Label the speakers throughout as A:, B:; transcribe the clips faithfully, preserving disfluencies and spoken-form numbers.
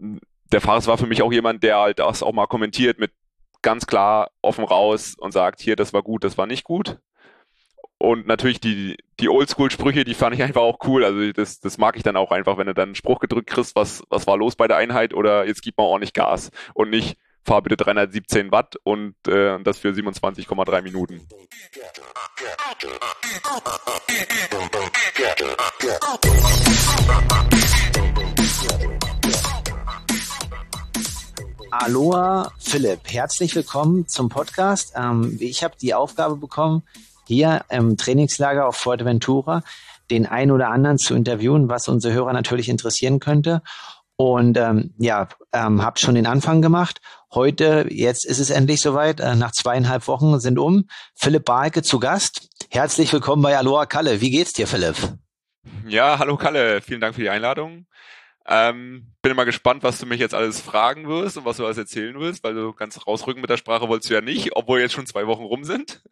A: der Fares war für mich auch jemand, der halt das auch mal kommentiert mit ganz klar offen raus und sagt, hier, das war gut, das war nicht gut. Und natürlich die, die Oldschool-Sprüche, die fand ich einfach auch cool. Also das, das mag ich dann auch einfach, wenn du dann einen Spruch gedrückt kriegst, was, was war los bei der Einheit oder jetzt gib mal ordentlich Gas und nicht, fahr bitte dreihundertsiebzehn Watt und äh, das für siebenundzwanzig Komma drei Minuten.
B: Aloha Philipp, herzlich willkommen zum Podcast. Ähm, ich habe die Aufgabe bekommen, hier im Trainingslager auf Fuerteventura den einen oder anderen zu interviewen, was unsere Hörer natürlich interessieren könnte. Und ähm, ja, ähm, habe schon den Anfang gemacht. Heute, jetzt ist es endlich soweit, äh, nach zweieinhalb Wochen sind um. Philipp Bahlke zu Gast. Herzlich willkommen bei Aloha Kalle. Wie geht's dir, Philipp?
A: Ja, hallo Kalle, vielen Dank für die Einladung. Ähm, bin immer gespannt, was du mich jetzt alles fragen wirst und was du alles erzählen wirst, weil du ganz rausrücken mit der Sprache wolltest du ja nicht, obwohl jetzt schon zwei Wochen rum sind.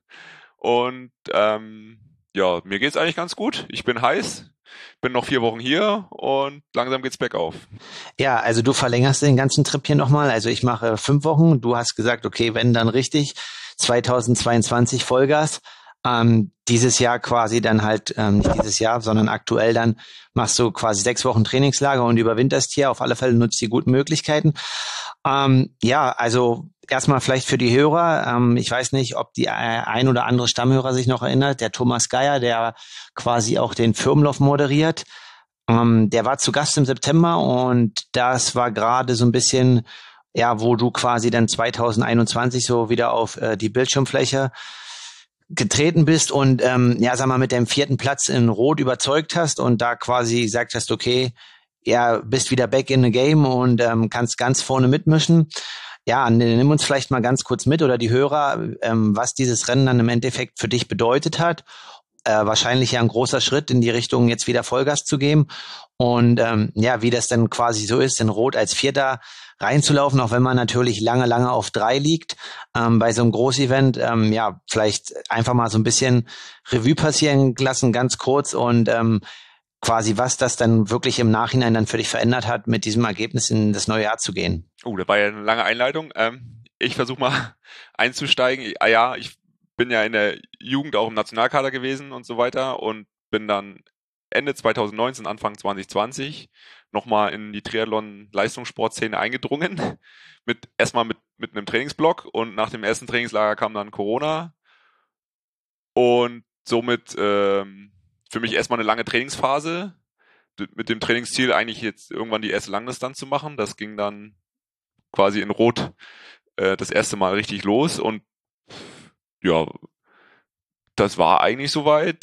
A: Und ähm, ja, mir geht's eigentlich ganz gut. Ich bin heiß, bin noch vier Wochen hier und langsam geht's bergauf.
B: Ja, also du verlängerst den ganzen Trip hier nochmal. Also ich mache fünf Wochen. Du hast gesagt, okay, wenn dann richtig, zweitausendzweiundzwanzig Vollgas. Ähm, dieses Jahr quasi dann halt, ähm, nicht dieses Jahr, sondern aktuell dann machst du quasi sechs Wochen Trainingslager und überwinterst hier. Auf alle Fälle nutzt die guten Möglichkeiten. Ähm, ja, also erstmal vielleicht für die Hörer. Ähm, ich weiß nicht, ob die ein oder andere Stammhörer sich noch erinnert. Der Thomas Geier, der quasi auch den Firmenlauf moderiert. Ähm, der war zu Gast im September und das war gerade so ein bisschen, ja, wo du quasi dann zweitausendeinundzwanzig so wieder auf äh, die Bildschirmfläche getreten bist und ähm, ja, sag mal, mit dem vierten Platz in Rot überzeugt hast und da quasi gesagt hast, okay, ja, bist wieder back in the game und ähm, kannst ganz vorne mitmischen. Ja, nimm uns vielleicht mal ganz kurz mit oder die Hörer, ähm, was dieses Rennen dann im Endeffekt für dich bedeutet hat. Äh, wahrscheinlich ja ein großer Schritt in die Richtung, jetzt wieder Vollgas zu geben. Und ähm, ja, wie das dann quasi so ist, in Rot als Vierter reinzulaufen, auch wenn man natürlich lange, lange auf drei liegt. Ähm, bei so einem Großevent, ähm, ja, vielleicht einfach mal so ein bisschen Revue passieren lassen, ganz kurz und ähm, quasi, was das dann wirklich im Nachhinein dann für dich verändert hat, mit diesem Ergebnis in das neue Jahr zu gehen.
A: Oh, da war ja eine lange Einleitung. Ähm, ich versuche mal einzusteigen. Ah ja, ich bin ja in der Jugend auch im Nationalkader gewesen und so weiter und bin dann Ende zweitausendneunzehn, Anfang zwanzig zwanzig nochmal in die Triathlon-Leistungssportszene eingedrungen. Mit, erstmal mit, mit einem Trainingsblock und nach dem ersten Trainingslager kam dann Corona und somit ähm, für mich erstmal eine lange Trainingsphase mit dem Trainingsziel eigentlich jetzt irgendwann die erste Langdistanz zu machen. Das ging dann quasi in Rot äh, das erste Mal richtig los und ja, das war eigentlich soweit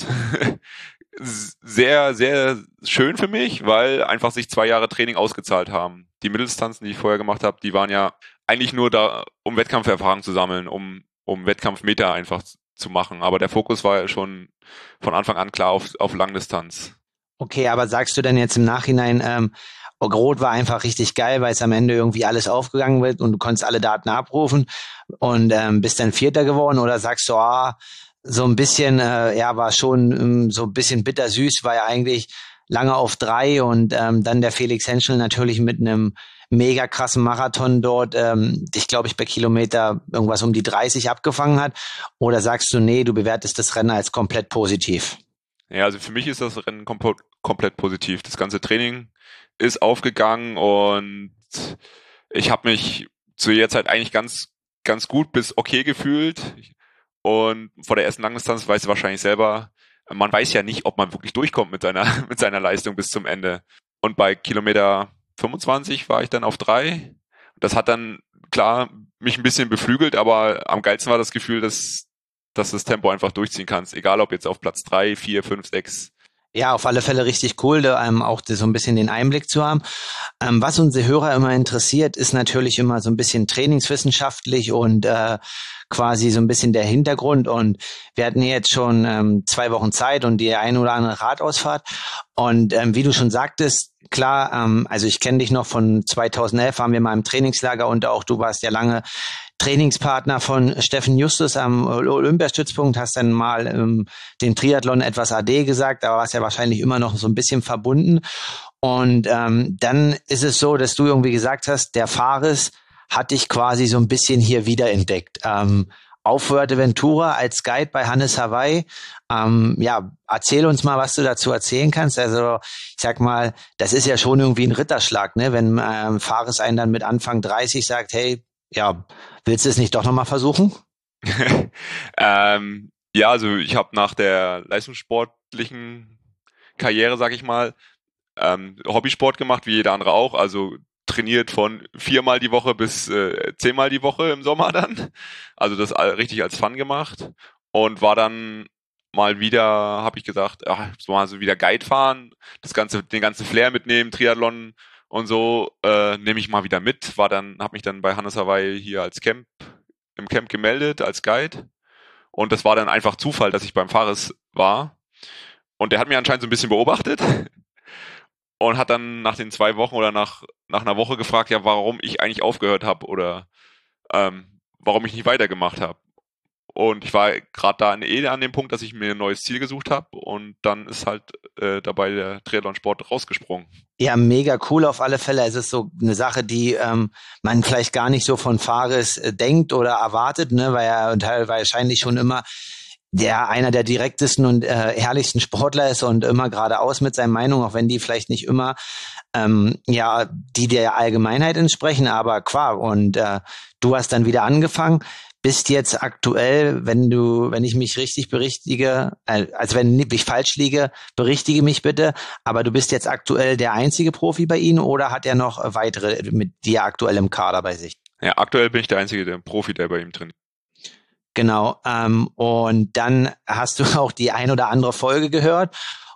A: sehr, sehr schön für mich, weil einfach sich zwei Jahre Training ausgezahlt haben. Die Mitteldistanzen, die ich vorher gemacht habe, die waren ja eigentlich nur da, um Wettkampferfahrung zu sammeln, um, um Wettkampfmeter einfach zu machen. Aber der Fokus war ja schon von Anfang an klar auf, auf Langdistanz.
B: Okay, aber sagst du denn jetzt im Nachhinein, ähm, Rot war einfach richtig geil, weil es am Ende irgendwie alles aufgegangen wird und du konntest alle Daten abrufen und ähm, bist dann Vierter geworden, oder sagst du, ah, so ein bisschen, äh, ja, war schon ähm, so ein bisschen bittersüß, war ja eigentlich lange auf drei und ähm, dann der Felix Henschel natürlich mit einem mega krassen Marathon dort, ähm, dich, glaube ich, bei Kilometer irgendwas um die dreißig abgefangen hat, oder sagst du, nee, du bewertest das Rennen als komplett positiv?
A: Ja, also für mich ist das Rennen kom- komplett positiv. Das ganze Training ist aufgegangen und ich habe mich zu der Zeit eigentlich ganz, ganz gut bis okay gefühlt. Und vor der ersten Langdistanz weißt du wahrscheinlich selber, man weiß ja nicht, ob man wirklich durchkommt mit seiner, mit seiner Leistung bis zum Ende. Und bei Kilometer fünfundzwanzig war ich dann auf drei. Das hat dann, klar, mich ein bisschen beflügelt, aber am geilsten war das Gefühl, dass, dass das Tempo einfach durchziehen kannst. Egal ob jetzt auf Platz drei, vier, fünf, sechs.
B: Ja, auf alle Fälle richtig cool, da ähm, auch so ein bisschen den Einblick zu haben. Ähm, was unsere Hörer immer interessiert, ist natürlich immer so ein bisschen trainingswissenschaftlich und äh, quasi so ein bisschen der Hintergrund. Und wir hatten jetzt schon ähm, zwei Wochen Zeit und die eine oder andere Radausfahrt. Und ähm, wie du schon sagtest, klar, ähm, also ich kenne dich noch von zweitausendelf, waren wir mal im Trainingslager und auch du warst ja lange Trainingspartner von Steffen Justus am Olympiastützpunkt, hast dann mal ähm, den Triathlon etwas A D gesagt, aber warst ja wahrscheinlich immer noch so ein bisschen verbunden. Und ähm, dann ist es so, dass du irgendwie gesagt hast, der Fares hat dich quasi so ein bisschen hier wiederentdeckt. Ähm, auf Fuerteventura als Guide bei Hannes Hawaii. Ähm, ja, erzähl uns mal, was du dazu erzählen kannst. Also ich sag mal, das ist ja schon irgendwie ein Ritterschlag, ne? Wenn ähm, Fares einen dann mit Anfang dreißig sagt, hey, ja, willst du es nicht doch nochmal versuchen?
A: ähm, ja, also ich habe nach der leistungssportlichen Karriere, sag ich mal, ähm, Hobbysport gemacht, wie jeder andere auch. Also trainiert von viermal die Woche bis äh, zehnmal die Woche im Sommer dann. Also das all- richtig als Fun gemacht und war dann mal wieder, habe ich gesagt, ach, so mal so wieder Guide fahren, das ganze, den ganzen Flair mitnehmen, Triathlon und so äh, nehme ich mal wieder mit. War dann, habe mich dann bei Hannes Hawaii hier als Camp im Camp gemeldet als Guide und das war dann einfach Zufall, dass ich beim Fares war und der hat mir anscheinend so ein bisschen beobachtet und hat dann nach den zwei Wochen oder nach, nach einer Woche gefragt, ja, warum ich eigentlich aufgehört habe oder ähm, warum ich nicht weitergemacht habe. Und ich war gerade da eh an dem Punkt, dass ich mir ein neues Ziel gesucht habe und dann ist halt äh, dabei der Triathlon-Sport rausgesprungen.
B: Ja, mega cool auf alle Fälle. Es ist so eine Sache, die ähm, man vielleicht gar nicht so von Fares äh, denkt oder erwartet, ne, weil er teilweise wahrscheinlich schon immer der einer der direktesten und äh, herrlichsten Sportler ist und immer geradeaus mit seinen Meinungen, auch wenn die vielleicht nicht immer ähm, ja die der Allgemeinheit entsprechen, aber klar. Und äh, du hast dann wieder angefangen, bist jetzt aktuell, wenn du, wenn ich mich richtig berichtige, äh, also wenn ich falsch liege, berichtige mich bitte, aber du bist jetzt aktuell der einzige Profi bei Ihnen oder hat er noch weitere mit dir aktuell im Kader bei sich?
A: Ja, aktuell bin ich der einzige der Profi, der bei ihm trainiert.
B: Genau. Ähm, und dann hast du auch die ein oder andere Folge gehört.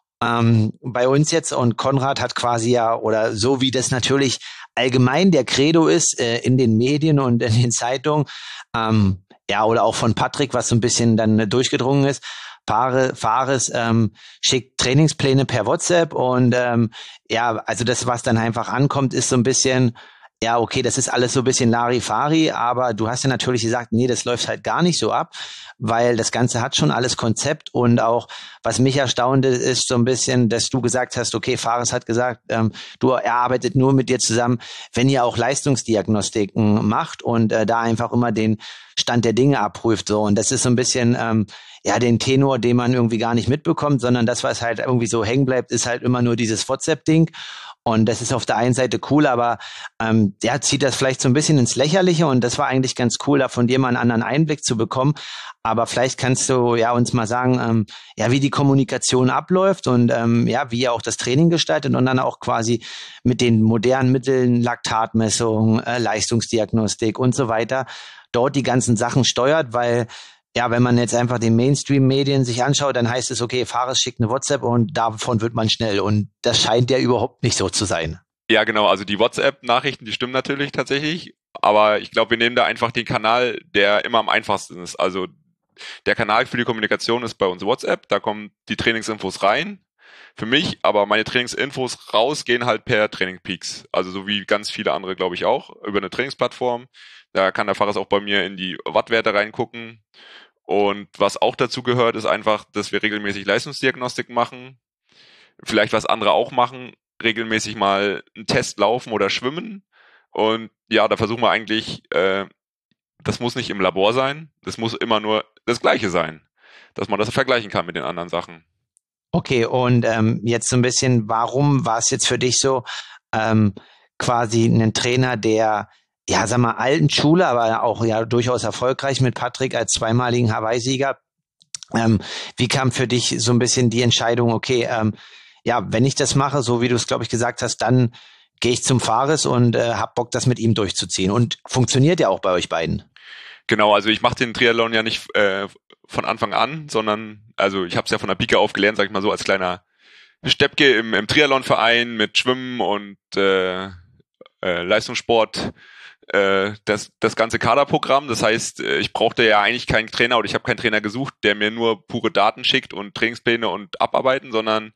B: Ähm, bei uns jetzt und Konrad hat quasi ja, oder so wie das natürlich allgemein der Credo ist, äh, in den Medien und in den Zeitungen, ähm, ja, oder auch von Patrick, was so ein bisschen dann äh, durchgedrungen ist, Fahre, Fares ähm, schickt Trainingspläne per WhatsApp und ähm, ja, also das, was dann einfach ankommt, ist so ein bisschen, ja, okay, das ist alles so ein bisschen Larifari, aber du hast ja natürlich gesagt, nee, das läuft halt gar nicht so ab, weil das Ganze hat schon alles Konzept und auch, was mich erstaunte, ist so ein bisschen, dass du gesagt hast, okay, Fares hat gesagt, ähm, du, er arbeitet nur mit dir zusammen, wenn ihr auch Leistungsdiagnostiken macht und äh, da einfach immer den Stand der Dinge abprüft, so. Und das ist so ein bisschen, ähm, ja, den Tenor, den man irgendwie gar nicht mitbekommt, sondern das, was halt irgendwie so hängen bleibt, ist halt immer nur dieses WhatsApp-Ding. Und das ist auf der einen Seite cool, aber ähm, der zieht das vielleicht so ein bisschen ins Lächerliche und das war eigentlich ganz cool, da von dir mal einen anderen Einblick zu bekommen. Aber vielleicht kannst du ja uns mal sagen, ähm, ja, wie die Kommunikation abläuft und ähm, ja, wie ihr auch das Training gestaltet und dann auch quasi mit den modernen Mitteln, Laktatmessung, äh, Leistungsdiagnostik und so weiter, dort die ganzen Sachen steuert, weil ja, wenn man jetzt einfach den Mainstream-Medien sich anschaut, dann heißt es, okay, Fares schickt eine WhatsApp und davon wird man schnell. Und das scheint ja überhaupt nicht so zu sein.
A: Ja, genau, also die WhatsApp-Nachrichten, die stimmen natürlich tatsächlich, aber ich glaube, wir nehmen da einfach den Kanal, der immer am einfachsten ist. Also der Kanal für die Kommunikation ist bei uns WhatsApp, da kommen die Trainingsinfos rein für mich, aber meine Trainingsinfos raus gehen halt per Training Peaks. Also so wie ganz viele andere, glaube ich, auch, über eine Trainingsplattform. Da kann der Fahrer auch bei mir in die Wattwerte reingucken. Und was auch dazu gehört, ist einfach, dass wir regelmäßig Leistungsdiagnostik machen. Vielleicht was andere auch machen, regelmäßig mal einen Test laufen oder schwimmen. Und ja, da versuchen wir eigentlich, äh, das muss nicht im Labor sein, das muss immer nur das Gleiche sein, dass man das vergleichen kann mit den anderen Sachen.
B: Okay, und ähm, jetzt so ein bisschen, warum war es jetzt für dich so, ähm, quasi ein Trainer, der, ja, sag mal, alten Schule, aber auch ja durchaus erfolgreich mit Patrick als zweimaligen Hawaii-Sieger. Ähm, wie kam für dich so ein bisschen die Entscheidung, okay, ähm, ja, wenn ich das mache, so wie du es, glaube ich, gesagt hast, dann gehe ich zum Fares und äh, hab Bock, das mit ihm durchzuziehen. Und funktioniert ja auch bei euch beiden.
A: Genau, also ich mache den Triathlon ja nicht äh, von Anfang an, sondern also ich habe es ja von der Pike auf gelernt, sag ich mal so, als kleiner Steppke im, im Triathlonverein mit Schwimmen und äh, äh, Leistungssport, äh, das, das ganze Kaderprogramm. Das heißt, äh, ich brauchte ja eigentlich keinen Trainer oder ich habe keinen Trainer gesucht, der mir nur pure Daten schickt und Trainingspläne und abarbeiten, sondern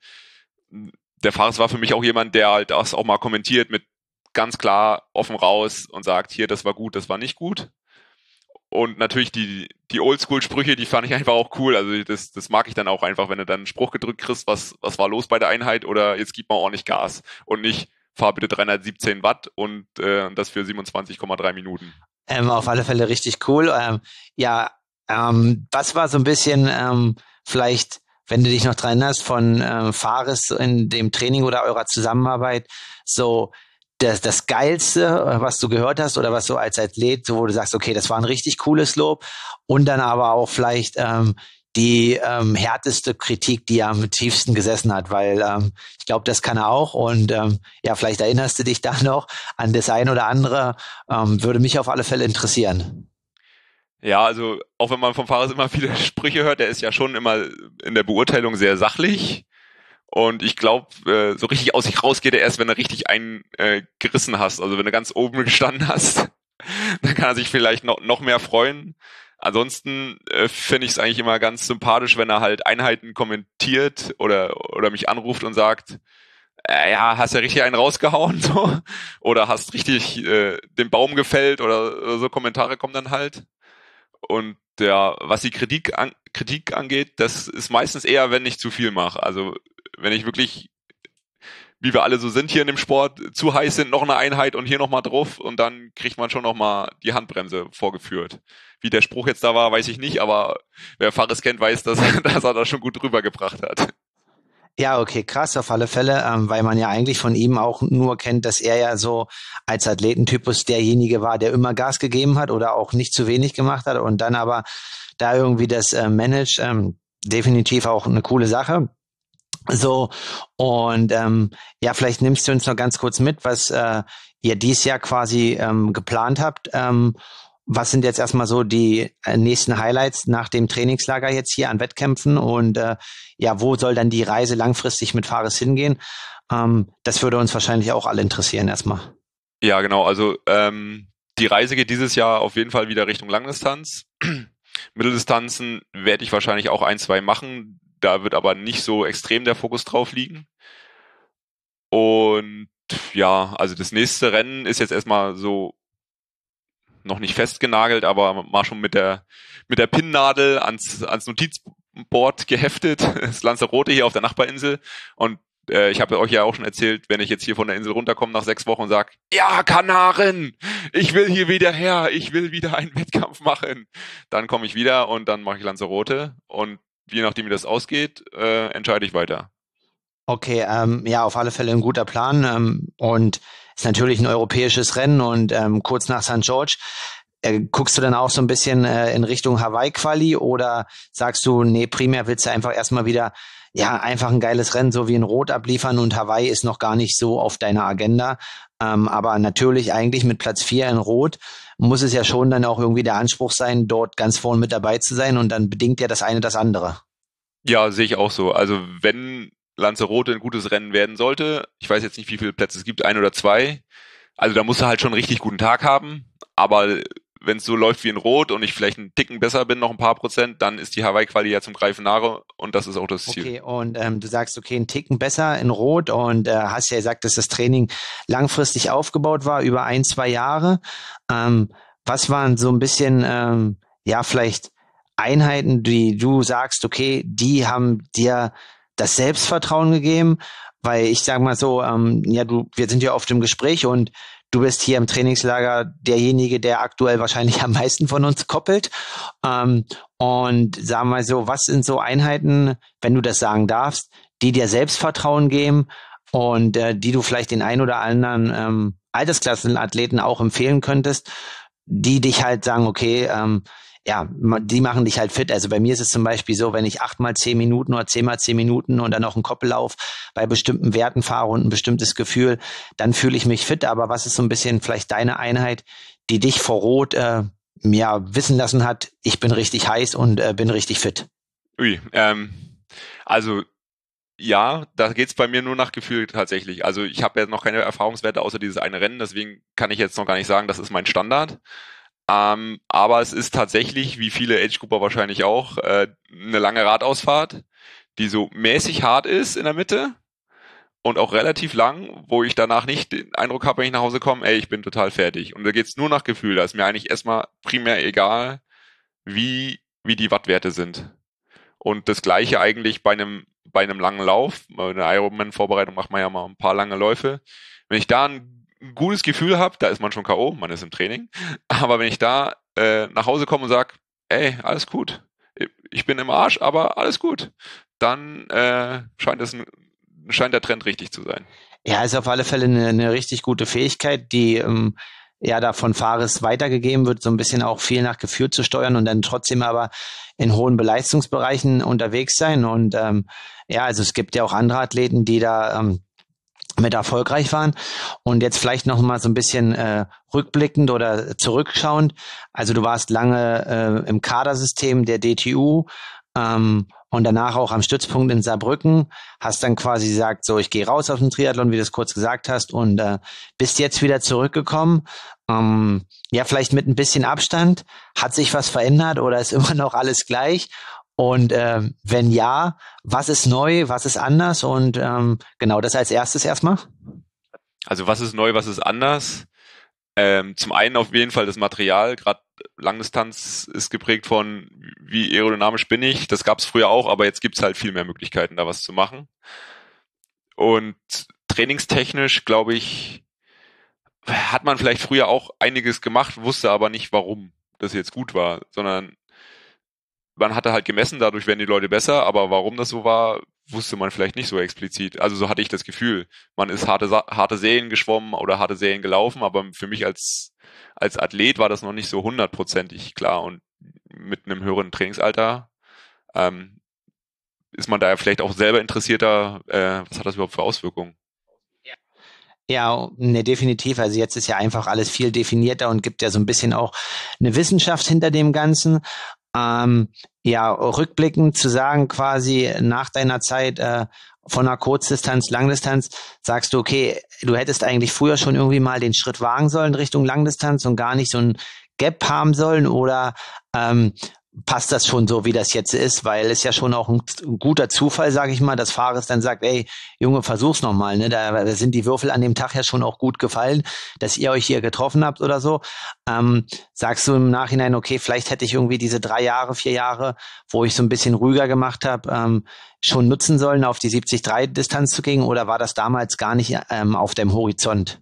A: der Fares war für mich auch jemand, der halt das auch mal kommentiert mit ganz klar offen raus und sagt, hier, das war gut, das war nicht gut. und natürlich die, die Oldschool-Sprüche, die fand ich einfach auch cool. Also das, das mag ich dann auch einfach, wenn du dann einen Spruch gedrückt kriegst, was, was war los bei der Einheit oder jetzt gib mal ordentlich Gas und nicht fahr bitte dreihundertsiebzehn Watt und äh, das für siebenundzwanzig Komma drei Minuten.
B: Ähm, auf alle Fälle richtig cool. Ähm, ja, ähm, was war so ein bisschen ähm, vielleicht, wenn du dich noch dran erinnerst, von ähm, Fares in dem Training oder eurer Zusammenarbeit, so das, das Geilste, was du gehört hast oder was so als Athlet, so wo du sagst, okay, das war ein richtig cooles Lob und dann aber auch vielleicht ähm, die ähm, härteste Kritik, die am tiefsten gesessen hat, weil ähm, ich glaube, das kann er auch und ähm, ja, vielleicht erinnerst du dich da noch an das ein oder andere, ähm, würde mich auf alle Fälle interessieren.
A: Ja, also auch wenn man vom Fahrer immer viele Sprüche hört, der ist ja schon immer in der Beurteilung sehr sachlich. Und ich glaube, äh, so richtig aus sich raus geht er erst, wenn er richtig einen äh, gerissen hast. Also wenn du ganz oben gestanden hast, dann kann er sich vielleicht noch, noch mehr freuen. Ansonsten äh, finde ich es eigentlich immer ganz sympathisch, wenn er halt Einheiten kommentiert oder oder mich anruft und sagt, äh, ja, hast ja richtig einen rausgehauen, so, oder hast richtig äh, den Baum gefällt oder, oder so Kommentare kommen dann halt. Und ja, was die Kritik, an, Kritik angeht, das ist meistens eher, wenn ich zu viel mache. Also wenn ich wirklich, wie wir alle so sind hier in dem Sport, zu heiß sind, noch eine Einheit und hier nochmal drauf und dann kriegt man schon nochmal die Handbremse vorgeführt. Wie der Spruch jetzt da war, weiß ich nicht, aber wer Fares kennt, weiß, dass, dass er das schon gut rübergebracht hat.
B: Ja, okay, krass, auf alle Fälle, ähm, weil man ja eigentlich von ihm auch nur kennt, dass er ja so als Athletentypus derjenige war, der immer Gas gegeben hat oder auch nicht zu wenig gemacht hat und dann aber da irgendwie das äh, managt, ähm, definitiv auch eine coole Sache. So, und ähm, ja, vielleicht nimmst du uns noch ganz kurz mit, was äh, ihr dies Jahr quasi ähm, geplant habt. Ähm, was sind jetzt erstmal so die äh, nächsten Highlights nach dem Trainingslager jetzt hier an Wettkämpfen und äh, ja, wo soll dann die Reise langfristig mit Fares hingehen? Ähm, das würde uns wahrscheinlich auch alle interessieren erstmal.
A: Ja, genau. Also ähm, die Reise geht dieses Jahr auf jeden Fall wieder Richtung Langdistanz. Mitteldistanzen werde ich wahrscheinlich auch ein, zwei machen. Da wird aber nicht so extrem der Fokus drauf liegen. Und ja, also das nächste Rennen ist jetzt erstmal so noch nicht festgenagelt, aber mal schon mit der mit der Pinnnadel ans ans Notizboard geheftet. Das Lanzarote hier auf der Nachbarinsel. Und äh, ich habe euch ja auch schon erzählt, wenn ich jetzt hier von der Insel runterkomme nach sechs Wochen und sage, ja, Kanaren, ich will hier wieder her, ich will wieder einen Wettkampf machen, dann komme ich wieder und dann mache ich Lanzarote und je nachdem, wie das ausgeht, äh, entscheide ich weiter.
B: Okay, ähm, ja, auf alle Fälle ein guter Plan ähm, und ist natürlich ein europäisches Rennen und ähm, kurz nach Sankt George. Äh, guckst du dann auch so ein bisschen äh, in Richtung Hawaii-Quali oder sagst du, nee, primär willst du einfach erstmal wieder, ja, einfach ein geiles Rennen, so wie in Rot abliefern und Hawaii ist noch gar nicht so auf deiner Agenda. Ähm, aber natürlich eigentlich mit Platz vier in Rot muss es ja schon dann auch irgendwie der Anspruch sein, dort ganz vorne mit dabei zu sein und dann bedingt ja das eine das andere.
A: Ja, sehe ich auch so. Also wenn Lanzarote ein gutes Rennen werden sollte, ich weiß jetzt nicht, wie viele Plätze es gibt, ein oder zwei, also da musst du halt schon einen richtig guten Tag haben, aber wenn es so läuft wie in Rot und ich vielleicht einen Ticken besser bin, noch ein paar Prozent, dann ist die Hawaii-Quali ja zum Greifen nahe und das ist auch das Ziel.
B: Okay, und ähm, du sagst, okay, einen Ticken besser in Rot und äh, hast ja gesagt, dass das Training langfristig aufgebaut war, über ein, zwei Jahre. Ähm, was waren so ein bisschen, ähm, ja, vielleicht Einheiten, die du sagst, okay, die haben dir das Selbstvertrauen gegeben? Weil ich sage mal so, ähm, ja, du, wir sind ja oft im Gespräch und du bist hier im Trainingslager derjenige, der aktuell wahrscheinlich am meisten von uns koppelt. Ähm, und sagen wir mal so, was sind so Einheiten, wenn du das sagen darfst, die dir Selbstvertrauen geben und äh, die du vielleicht den ein oder anderen ähm, Altersklassenathleten auch empfehlen könntest, die dich halt sagen, okay, ähm, ja, die machen dich halt fit. Also bei mir ist es zum Beispiel so, wenn ich achtmal zehn Minuten oder zehnmal zehn Minuten und dann noch einen Koppellauf bei bestimmten Werten fahre und ein bestimmtes Gefühl, dann fühle ich mich fit. Aber was ist so ein bisschen vielleicht deine Einheit, die dich vor Rot äh, ja, wissen lassen hat, ich bin richtig heiß und äh, bin richtig fit?
A: Ui, ähm, also ja, da geht's bei mir nur nach Gefühl tatsächlich. Also ich habe ja noch keine Erfahrungswerte außer dieses eine Rennen, deswegen kann ich jetzt noch gar nicht sagen, das ist mein Standard. Ähm, aber es ist tatsächlich, wie viele Age-Grupper wahrscheinlich auch, äh, eine lange Radausfahrt, die so mäßig hart ist in der Mitte und auch relativ lang, wo ich danach nicht den Eindruck habe, wenn ich nach Hause komme, ey, ich bin total fertig. Und da geht's nur nach Gefühl. Da ist mir eigentlich erstmal primär egal, wie, wie die Wattwerte sind. Und das Gleiche eigentlich bei einem, bei einem langen Lauf. Bei einer Ironman-Vorbereitung macht man ja mal ein paar lange Läufe. Wenn ich da ein gutes Gefühl habe, da ist man schon K O, man ist im Training. Aber wenn ich da äh, nach Hause komme und sage, ey, alles gut, ich bin im Arsch, aber alles gut, dann äh, scheint es ein, scheint der Trend richtig zu sein.
B: Ja, ist auf alle Fälle eine, eine richtig gute Fähigkeit, die ähm, ja da von Fares weitergegeben wird, so ein bisschen auch viel nach Gefühl zu steuern und dann trotzdem aber in hohen Beleistungsbereichen unterwegs sein. Und ähm, ja, also es gibt ja auch andere Athleten, die da ähm, mit erfolgreich waren. Und jetzt vielleicht noch mal so ein bisschen äh, rückblickend oder zurückschauend. Also du warst lange äh, im Kadersystem der D T U ähm, und danach auch am Stützpunkt in Saarbrücken. Hast dann quasi gesagt, so ich gehe raus aus dem Triathlon, wie du es kurz gesagt hast, und äh, bist jetzt wieder zurückgekommen. Ähm, ja, vielleicht mit ein bisschen Abstand. Hat sich was verändert oder ist immer noch alles gleich? Und äh, wenn ja, was ist neu, was ist anders? Und ähm, genau das als erstes erstmal.
A: Also was ist neu, was ist anders? Ähm, zum einen auf jeden Fall das Material. Gerade Langdistanz ist geprägt von, wie aerodynamisch bin ich. Das gab es früher auch, aber jetzt gibt es halt viel mehr Möglichkeiten, da was zu machen. Und trainingstechnisch, glaube ich, hat man vielleicht früher auch einiges gemacht, wusste aber nicht, warum das jetzt gut war, sondern man hatte halt gemessen, dadurch werden die Leute besser, aber warum das so war, wusste man vielleicht nicht so explizit. Also so hatte ich das Gefühl. Man ist harte, harte Serien geschwommen oder harte Serien gelaufen, aber für mich als, als Athlet war das noch nicht so hundertprozentig klar. Und mit einem höheren Trainingsalter ähm, ist man da ja vielleicht auch selber interessierter, äh, was hat das überhaupt für Auswirkungen?
B: Ja, ne, definitiv. Also jetzt ist ja einfach alles viel definierter und gibt ja so ein bisschen auch eine Wissenschaft hinter dem Ganzen. Ähm, ja, rückblickend zu sagen, quasi nach deiner Zeit äh, von einer Kurzdistanz, Langdistanz, sagst du, okay, du hättest eigentlich früher schon irgendwie mal den Schritt wagen sollen Richtung Langdistanz und gar nicht so ein Gap haben sollen, oder ähm, passt das schon so, wie das jetzt ist? Weil es ja schon auch ein, ein guter Zufall, sage ich mal, dass Fares dann sagt, ey, Junge, versuch's nochmal, ne? Da sind die Würfel an dem Tag ja schon auch gut gefallen, dass ihr euch hier getroffen habt oder so. Ähm, sagst du im Nachhinein, okay, vielleicht hätte ich irgendwie diese drei Jahre, vier Jahre, wo ich so ein bisschen ruhiger gemacht habe, ähm, schon nutzen sollen, auf die siebzig drei Distanz zu gehen, oder war das damals gar nicht ähm, auf dem Horizont?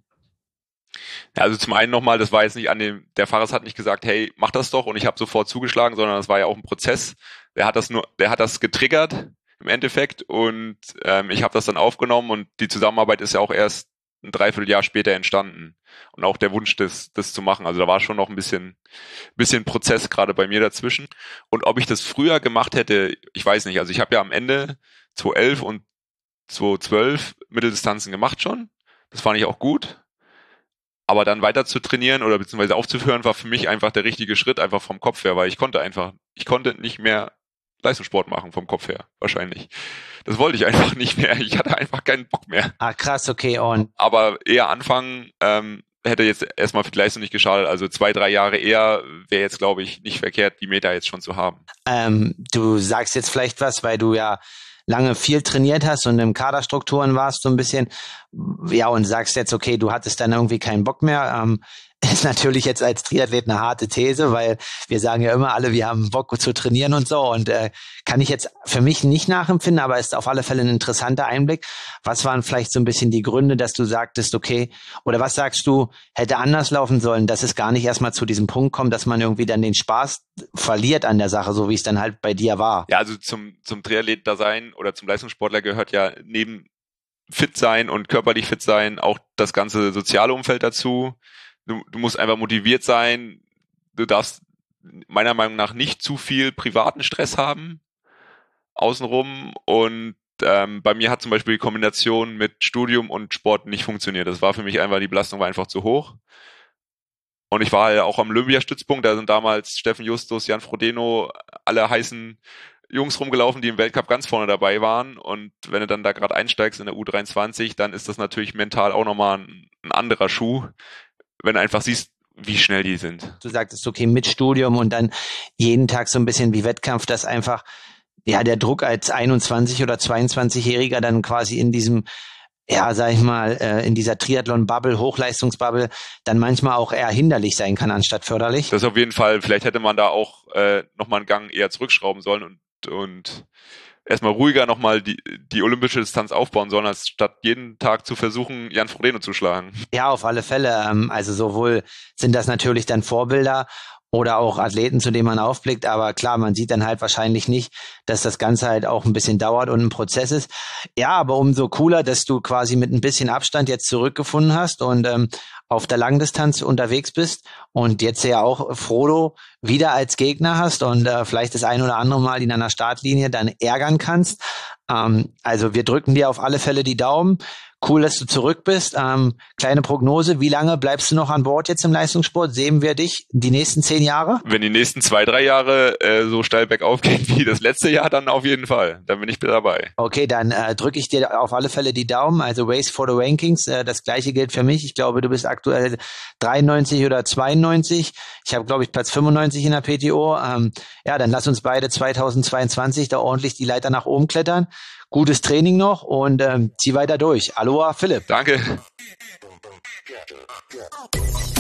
A: Ja, also zum einen nochmal, das war jetzt nicht an dem, der Fahrer hat nicht gesagt, hey, mach das doch, und ich habe sofort zugeschlagen, sondern das war ja auch ein Prozess. Der hat das nur, der hat das getriggert im Endeffekt, und ähm, ich habe das dann aufgenommen, und die Zusammenarbeit ist ja auch erst ein Dreivierteljahr später entstanden, und auch der Wunsch, das, das zu machen. Also da war schon noch ein bisschen, bisschen Prozess gerade bei mir dazwischen. Und ob ich das früher gemacht hätte, ich weiß nicht. Also ich habe ja am Ende zweitausendelf und zweitausendzwölf Mitteldistanzen gemacht schon. Das fand ich auch gut. Aber dann weiter zu trainieren oder beziehungsweise aufzuhören, war für mich einfach der richtige Schritt, einfach vom Kopf her, weil ich konnte einfach, ich konnte nicht mehr Leistungssport machen vom Kopf her, wahrscheinlich. Das wollte ich einfach nicht mehr. Ich hatte einfach keinen Bock mehr.
B: Ah, krass, okay. Und
A: Aber eher anfangen, ähm, hätte jetzt erstmal für die Leistung nicht geschadet. Also zwei, drei Jahre eher wäre jetzt, glaube ich, nicht verkehrt, die Meter jetzt schon zu haben.
B: ähm, du sagst jetzt vielleicht was, weil du ja lange viel trainiert hast und im Kaderstrukturen warst so ein bisschen, ja, und sagst jetzt, okay, du hattest dann irgendwie keinen Bock mehr. Ähm, ist natürlich jetzt als Triathlet eine harte These, weil wir sagen ja immer alle, wir haben Bock zu trainieren und so, und äh, kann ich jetzt für mich nicht nachempfinden, aber ist auf alle Fälle ein interessanter Einblick. Was waren vielleicht so ein bisschen die Gründe, dass du sagtest, okay, oder was sagst du, hätte anders laufen sollen, dass es gar nicht erstmal zu diesem Punkt kommt, dass man irgendwie dann den Spaß verliert an der Sache, so wie es dann halt bei dir war?
A: Ja, also zum, zum Triathlet da sein oder zum Leistungssportler gehört ja neben fit sein und körperlich fit sein auch das ganze soziale Umfeld dazu. Du, du musst einfach motiviert sein. Du darfst meiner Meinung nach nicht zu viel privaten Stress haben außenrum. Und ähm, bei mir hat zum Beispiel die Kombination mit Studium und Sport nicht funktioniert. Das war für mich einfach, die Belastung war einfach zu hoch. Und ich war ja auch am Olympiastützpunkt. Da sind damals Steffen Justus, Jan Frodeno, alle heißen Jungs rumgelaufen, die im Weltcup ganz vorne dabei waren. Und wenn du dann da gerade einsteigst in der U dreiundzwanzig, dann ist das natürlich mental auch nochmal ein, ein anderer Schuh, wenn du einfach siehst, wie schnell die sind.
B: Du sagtest, okay, mit Studium und dann jeden Tag so ein bisschen wie Wettkampf, dass einfach, ja, der Druck als einundzwanzig- oder zweiundzwanzigjähriger dann quasi in diesem ja, sag ich mal, äh, in dieser Triathlon-Bubble, Hochleistungsbubble, dann manchmal auch eher hinderlich sein kann, anstatt förderlich.
A: Das auf jeden Fall. Vielleicht hätte man da auch äh, nochmal einen Gang eher zurückschrauben sollen und, und erstmal ruhiger nochmal die, die olympische Distanz aufbauen sollen, als statt jeden Tag zu versuchen, Jan Frodeno zu schlagen.
B: Ja, auf alle Fälle. Ähm, also sowohl sind das natürlich dann Vorbilder oder auch Athleten, zu denen man aufblickt. Aber klar, man sieht dann halt wahrscheinlich nicht, dass das Ganze halt auch ein bisschen dauert und ein Prozess ist. Ja, aber umso cooler, dass du quasi mit ein bisschen Abstand jetzt zurückgefunden hast und ähm, auf der Langdistanz unterwegs bist und jetzt ja auch Frodo wieder als Gegner hast und äh, vielleicht das ein oder andere Mal in einer Startlinie dann ärgern kannst. Ähm, also wir drücken dir auf alle Fälle die Daumen. Cool, dass du zurück bist. Ähm, kleine Prognose, wie lange bleibst du noch an Bord jetzt im Leistungssport? Sehen wir dich die nächsten zehn Jahre?
A: Wenn die nächsten zwei, drei Jahre äh, so steil bergauf gehen wie das letzte Jahr, dann auf jeden Fall. Dann bin ich wieder dabei.
B: Okay, dann äh, drücke ich dir auf alle Fälle die Daumen. Also Race for the Rankings, äh, das gleiche gilt für mich. Ich glaube, du bist aktuell dreiundneunzig oder zweiundneunzig. Ich habe, glaube ich, Platz fünfundneunzig in der P T O. Ähm, ja, dann lass uns beide zweitausendzweiundzwanzig da ordentlich die Leiter nach oben klettern. Gutes Training noch und ähm, zieh weiter durch. Aloha, Philipp.
A: Danke.